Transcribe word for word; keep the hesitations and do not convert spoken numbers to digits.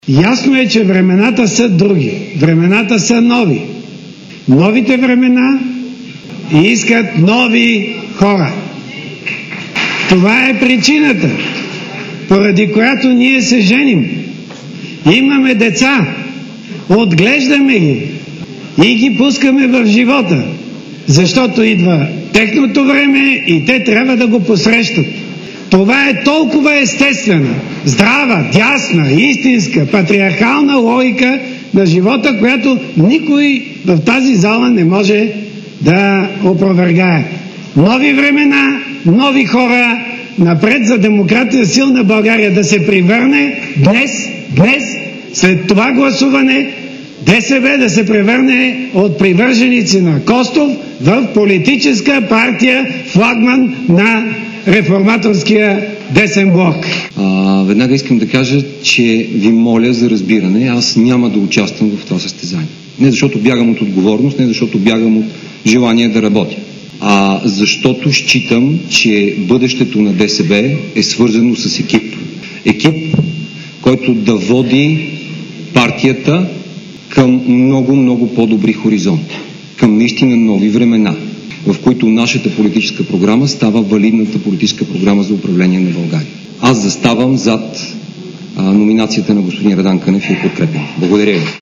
Ясно е, че времената са други. Времената са нови. Новите времена искат нови хора. Това е причината, поради която ние се женим. Имаме деца, отглеждаме ги и ги пускаме в живота, защото идва техното време и те трябва да го посрещат. Това е толкова естествена, здрава, дясна, истинска, патриархална логика на живота, която никой в тази зала не може да опровергае. Нови времена, нови хора, напред за демокрация, силна България да се превърне днес, днес, след това гласуване, ДСБ да се превърне от привърженици на Костов в политическа партия, флагман на реформаторския десен блок. А, веднага искам да кажа, че ви моля за разбиране. Аз няма да участвам в това състезание. Не защото бягам от отговорност, не защото бягам от желание да работя, а защото считам, че бъдещето на ДСБ е свързано с екип. Екип, който да води партията към много, много по-добри хоризонти, към наистина нови времена, в които нашата политическа програма става валидната политическа програма за управление на България. Аз заставам зад а, номинацията на господин Радан Кънев и я подкрепям. Благодаря ви.